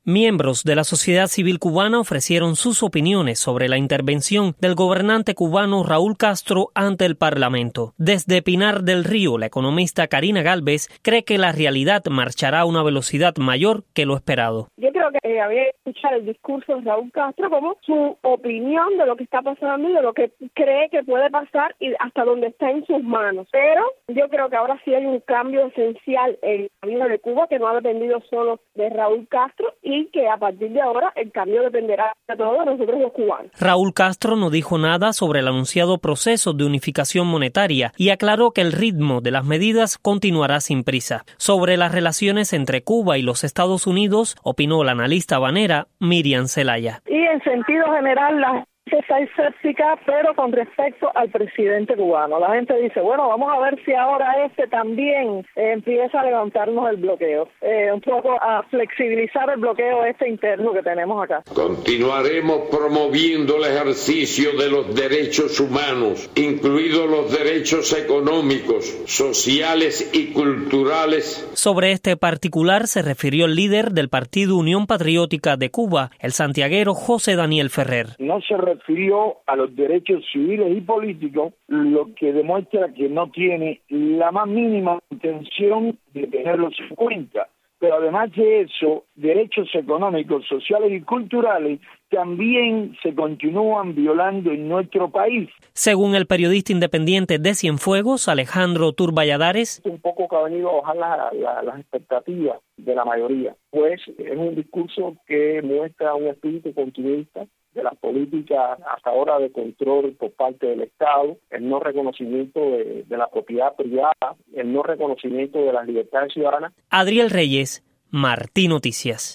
Miembros de la sociedad civil cubana ofrecieron sus opiniones sobre la intervención del gobernante cubano Raúl Castro ante el Parlamento. Desde Pinar del Río, la economista Karina Gálvez cree que la realidad marchará a una velocidad mayor que lo esperado. Yo creo que había que escuchar el discurso de Raúl Castro como su opinión de lo que está pasando y de lo que cree que puede pasar y hasta dónde está en sus manos. Pero yo creo que ahora sí hay un cambio esencial en la vida de Cuba que no ha dependido solo de Raúl Castro y que a partir de ahora el cambio dependerá de todos nosotros los cubanos. Raúl Castro no dijo nada sobre el anunciado proceso de unificación monetaria y aclaró que el ritmo de las medidas continuará sin prisa. Sobre las relaciones entre Cuba y los Estados Unidos, opinó la analista habanera Miriam Zelaya. Y en sentido general, la gente está escéptica, pero con respecto al presidente cubano. La gente dice, bueno, vamos a ver si ahora también empieza a levantarnos el bloqueo, un poco a flexibilizar el bloqueo interno que tenemos acá. Continuaremos promoviendo el ejercicio de los derechos humanos, incluidos los derechos económicos, sociales y culturales. Sobre este particular se refirió el líder del Partido Unión Patriótica de Cuba, el santiaguero José Daniel Ferrer. No se refirió a los derechos civiles y políticos, lo que demuestra que no tiene la más mínima intención de tenerlos en cuenta. Pero además de eso, derechos económicos, sociales y culturales también se continúan violando en nuestro país. Según el periodista independiente de Cienfuegos, Alejandro Turballadares, un poco que ha venido a bajar las expectativas de la mayoría, pues es un discurso que muestra un espíritu continuista de las políticas hasta ahora de control por parte del Estado, el no reconocimiento de la propiedad privada, el no reconocimiento de las libertades ciudadanas. Adriel Reyes, Martí Noticias.